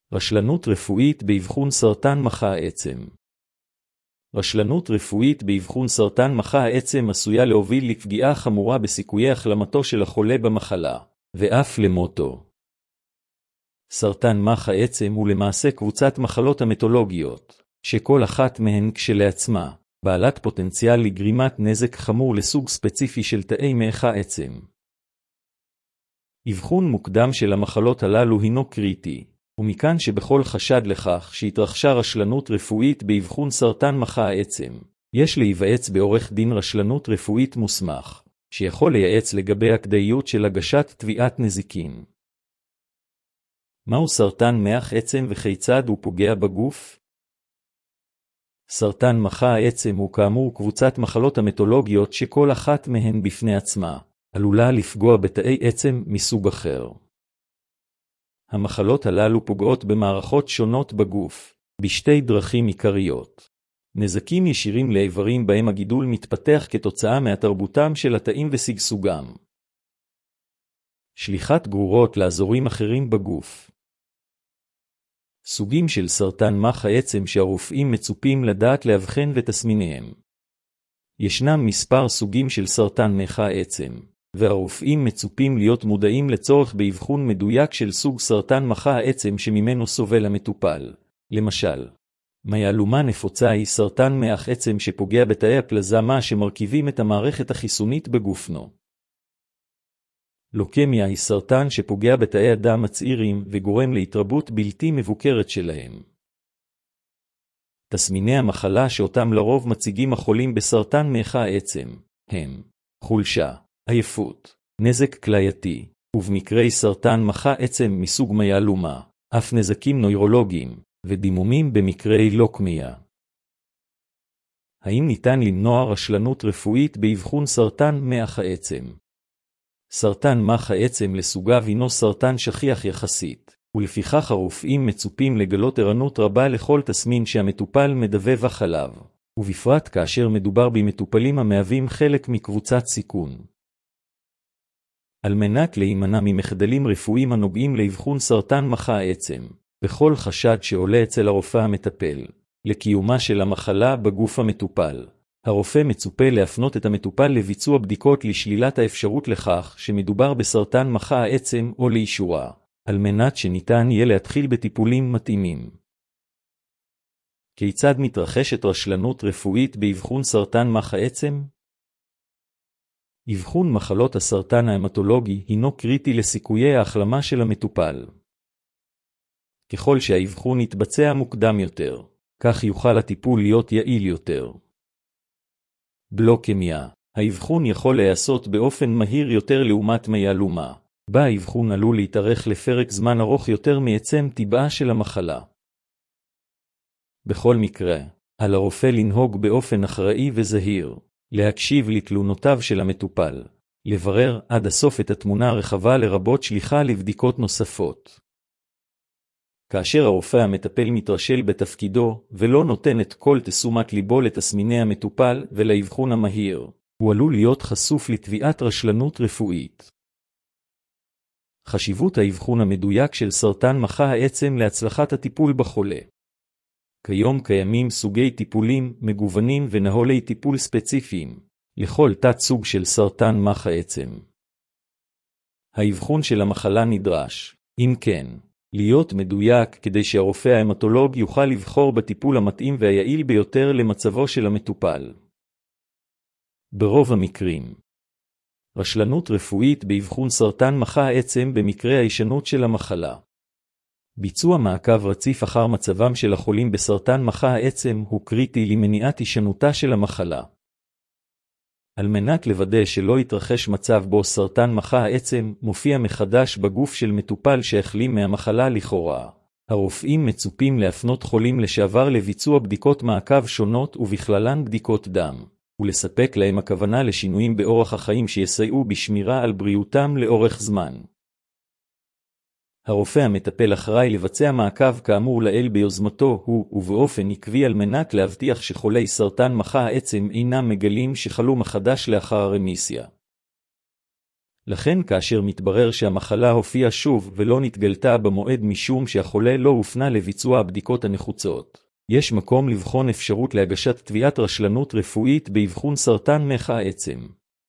רשלנות רפואית באבחון סרטן מח העצם. רשלנות רפואית באבחון סרטן מח העצם עשויה להוביל לפגיעה חמורה בסיכויי החלמתו של החולה במחלה, ואף למותו. סרטן מח העצם הוא למעשה קבוצת מחלות המטולוגיות, שכל אחת מהן כשלעצמה, בעלת פוטנציאל לגרימת נזק חמור לסוג ספציפי של תאי מח העצם. אבחון מוקדם של המחלות הללו הינו קריטי, ומכאן שבכל חשד לכך שהתרחשה רשלנות רפואית באבחון סרטן מח העצם, יש להיוועץ בעורך דין רשלנות רפואית מוסמך, שיכול לייעץ לגבי הכדאיות של הגשת תביעת נזיקין. מהו סרטן מח עצם וכיצד הוא פוגע בגוף? סרטן מח העצם הוא כאמור קבוצת מחלות המטולוגיות שכל אחת מהן בפני עצמה עלולה לפגוע בתאי עצם מסוג אחר. המחלות הללו פוגעות במערכות שונות בגוף, בשתי דרכים עיקריות. נזקים ישירים לאיברים בהם הגידול מתפתח כתוצאה מהתרבותם של התאים וסגסוגם. שליחת גרורות לאזורים אחרים בגוף. סוגים של סרטן מח העצם שהרופאים מצופים לדעת להבחן ותסמיניהם. ישנם מספר סוגים של סרטן מח העצם, והרופאים מצופים להיות מודעים לצורך באבחון מדויק של סוג סרטן מח העצם שממנו סובל המטופל. למשל, מיאלומה נפוצה היא סרטן מח עצם שפוגע בתאי הפלזמה שמרכיבים את המערכת החיסונית בגופנו. לוקמיה היא סרטן שפוגע בתאי הדם הצעירים וגורם להתרבות בלתי מבוקרת שלהם. תסמיני המחלה שאותם לרוב מציגים החולים בסרטן מח העצם הם חולשה, עייפות, נזק כלייתי, ובמקרי סרטן מח העצם מסוג מיאלומה, אף נזקים נוירולוגיים, ודימומים במקרי לוקמיה. האם ניתן למנוע רשלנות רפואית באבחון סרטן מח העצם? סרטן מח העצם לסוגיו הינו סרטן שכיח יחסית, ולפיכך הרופאים מצופים לגלות ערנות רבה לכל תסמין שהמטופל מדבב עליו, ובפרט כאשר מדובר במטופלים המהווים חלק מקבוצת סיכון. על מנת להימנע ממחדלים רפואיים הנוגעים לאבחון סרטן מח העצם, בכל חשד שעולה אצל הרופא המטפל, לקיומה של המחלה בגוף המטופל, הרופא מצופה להפנות את המטופל לביצוע בדיקות לשלילת האפשרות לכך שמדובר בסרטן מח העצם או לאישורה, על מנת שניתן יהיה להתחיל בטיפולים מתאימים. כיצד מתרחשת רשלנות רפואית באבחון סרטן מח העצם? אבחון מחלות הסרטן ההמטולוגי הינו קריטי לסיכויי ההחלמה של המטופל. ככל שהאבחון יתבצע מוקדם יותר, כך יוכל הטיפול להיות יעיל יותר. בלוקמיה, האבחון יכול להיעשות באופן מהיר יותר לעומת מיאלומה, בה האבחון עלול להתארך לפרק זמן ארוך יותר מעצם טבעה של המחלה. בכל מקרה, על הרופא לנהוג באופן אחראי וזהיר, להקשיב לתלונותיו של המטופל, לברר עד הסוף את התמונה הרחבה לרבות שליחה לבדיקות נוספות. כאשר הרופא המטפל מתרשל בתפקידו ולא נותן את כל תשומת ליבו לתסמיני המטופל ולאבחון המהיר, הוא עלול להיות חשוף לתביעת רשלנות רפואית. חשיבות האבחון המדויק של סרטן מח העצם להצלחת הטיפול בחולה. כיום קיימים סוגי טיפולים מגוונים ונהלי טיפול ספציפיים לכל תת סוג של סרטן מח העצם. האבחון של המחלה נדרש, אם כן, להיות מדויק כדי שהרופא ההמטולוג יוכל לבחור בטיפול המתאים והיעיל ביותר למצבו של המטופל. ברוב המקרים, רשלנות רפואית באבחון סרטן מח העצם במקרה ההישנות של המחלה. ביצוע מעקב רציף אחר מצבם של החולים בסרטן מח העצם הוא קריטי למניעת הישנותה של המחלה. על מנת לוודא שלא יתרחש מצב בו סרטן מח העצם מופיע מחדש בגוף של מטופל שהחלים מהמחלה לכאורה, הרופאים מצופים להפנות חולים לשעבר לביצוע בדיקות מעקב שונות ובכללן בדיקות דם, ולספק להם הכוונה לשינויים באורח החיים שיסייעו בשמירה על בריאותם לאורך זמן. הרופא המטפל אחראי לבצע מעקב כאמור לעיל ביוזמתו הוא ובאופן עקבי על מנת להבטיח שחולי סרטן מח העצם אינם מגלים שחלו מחדש לאחר הרמיסיה. לכן כאשר מתברר שהמחלה הופיעה שוב ולא נתגלתה במועד משום שהחולה לא הופנה לביצוע הבדיקות הנחוצות, יש מקום לבחון אפשרות להגשת תביעת רשלנות רפואית באבחון סרטן מח העצם.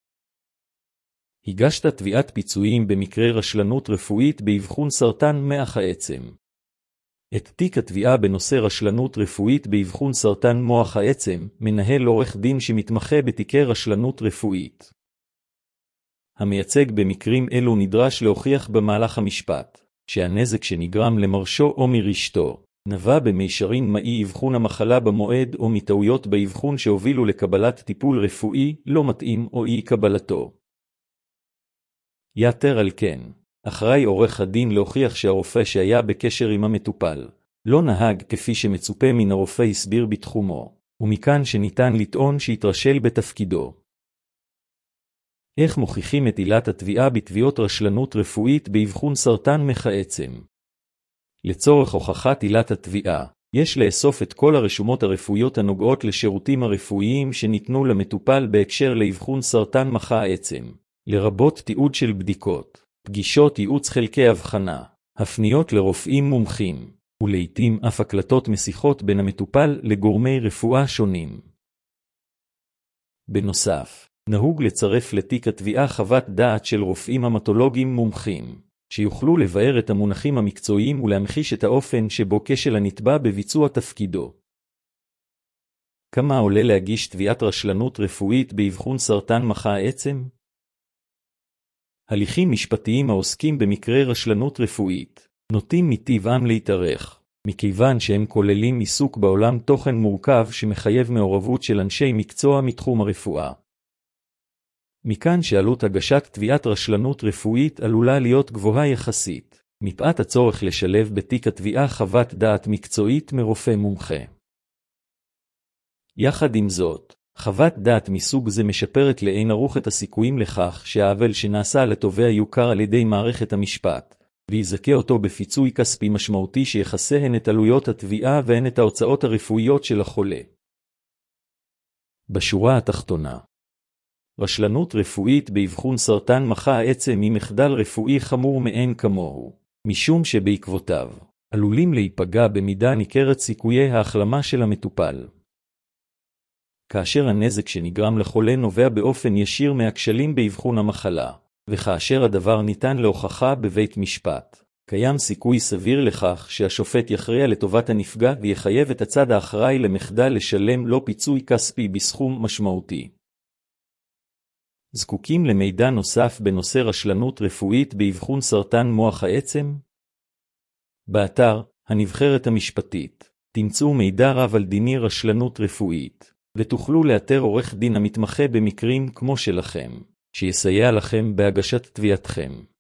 הגשת תביעת פיצויים במקרה רשלנות רפואית באבחון סרטן מח העצם. את תיק התביעה בנושא רשלנות רפואית באבחון סרטן מוח העצם מנהל עורך דין שמתמחה בתיקי רשלנות רפואית. המייצג במקרים אלו נדרש להוכיח במהלך המשפט שהנזק שנגרם למרשו או מרשתו נבע במישרין מאי אבחון המחלה במועד או מטעויות באבחון שהובילו לקבלת טיפול רפואי לא מתאים או אי קבלתו. יתר על כן, אחראי עורך הדין להוכיח שהרופא שהיה בקשר עם המטופל לא נהג כפי שמצופה מן הרופא הסביר בתחומו, ומכאן שניתן לטעון שהתרשל בתפקידו. איך מוכיחים את עילת התביעה בתביעות רשלנות רפואית באבחון סרטן מח העצם? לצורך הוכחת עילת התביעה, יש לאסוף את כל הרשומות הרפואיות הנוגעות לשירותים הרפואיים שניתנו למטופל בהקשר לאבחון סרטן מח העצם, לרבות תיעוד של בדיקות, פגישות ייעוץ חלקי הבחנה, הפניות לרופאים מומחים, ולעיתים אף הקלטות משיחות בין המטופל לגורמי רפואה שונים. בנוסף, נהוג לצרף לתיק התביעה חוות דעת של רופאים המטולוגים מומחים, שיוכלו לבאר את המונחים המקצועיים ולהמחיש את האופן שבו כשל הנתבע בביצוע תפקידו. כמה עולה להגיש תביעת רשלנות רפואית באבחון סרטן מח העצם? הליכים משפטיים העוסקים במקרה רשלנות רפואית נוטים מטבעם להתארך, מכיוון שהם כוללים עיסוק בעולם תוכן מורכב שמחייב מעורבות של אנשי מקצוע מתחום הרפואה. מכאן שעלות הגשת תביעת רשלנות רפואית עלולה להיות גבוהה יחסית, מפאת הצורך לשלב בתיק התביעה חוות דעת מקצועית מרופא מומחה. יחד עם זאת, חוות דעת מסוג זה משפרת לאין ערוך את הסיכויים לכך שהעוול שנעשה לתובע יוכר על ידי מערכת המשפט, ויזכה אותו בפיצוי כספי משמעותי שיכסה הן את עלויות התביעה והן את ההוצאות הרפואיות של החולה. בשורה התחתונה, רשלנות רפואית באבחון סרטן מח העצם היא מחדל רפואי חמור מאין כמוהו, משום שבעקבותיו עלולים להיפגע במידה ניכרת סיכויי ההחלמה של המטופל. כאשר הנזק שנגרם לחולה נובע באופן ישיר מהכשלים באבחון המחלה, וכאשר הדבר ניתן להוכחה בבית משפט, קיים סיכוי סביר לכך שהשופט יכריע לטובת הנפגע ויחייב את הצד האחראי למחדל לשלם לו פיצוי כספי בסכום משמעותי. זקוקים למידע נוסף בנושא רשלנות רפואית באבחון סרטן מוח העצם? באתר הנבחרת המשפטית תמצאו מידע רב על דיני רשלנות רפואית, ותוכלו לאתר עורך דין המתמחה במקרים כמו שלכם, שיסייע לכם בהגשת תביעתכם.